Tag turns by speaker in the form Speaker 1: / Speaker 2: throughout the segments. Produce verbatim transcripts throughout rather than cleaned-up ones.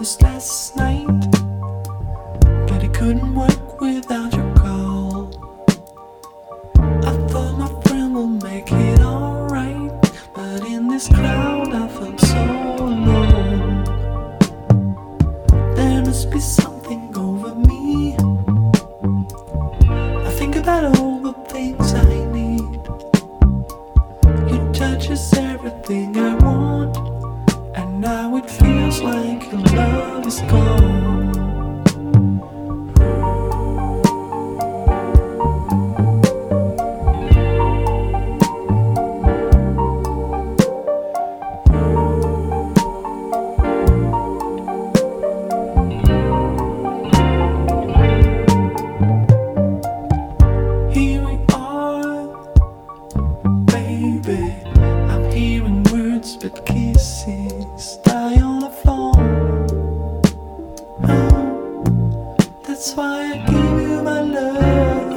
Speaker 1: this last night, but it couldn't work without your call. I thought my friend will make it alright, but in this crowd I felt so alone. There must be something over me. I think about all the things I need. Your touch is everything I want, and now it feels like your love is gone. Here we are, baby. I'm hearing words, but kisses die on the floor. Oh, that's why I give you my love.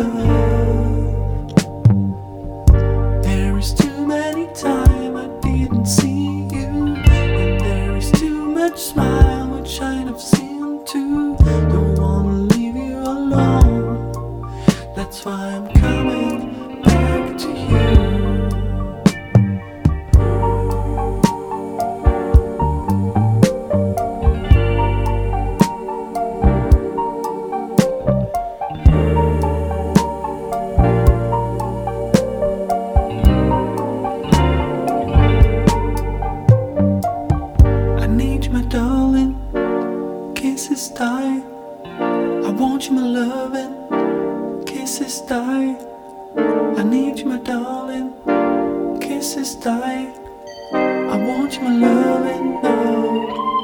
Speaker 1: There is too many times I didn't see you, and there is too much smile which I'd have seen too. Don't wanna leave you alone. That's why I'm coming back to you. I need you, my darling. Kisses die. I want you, my loving. Kisses die. I need you, my darling. Kisses die. I want you, my loving. No.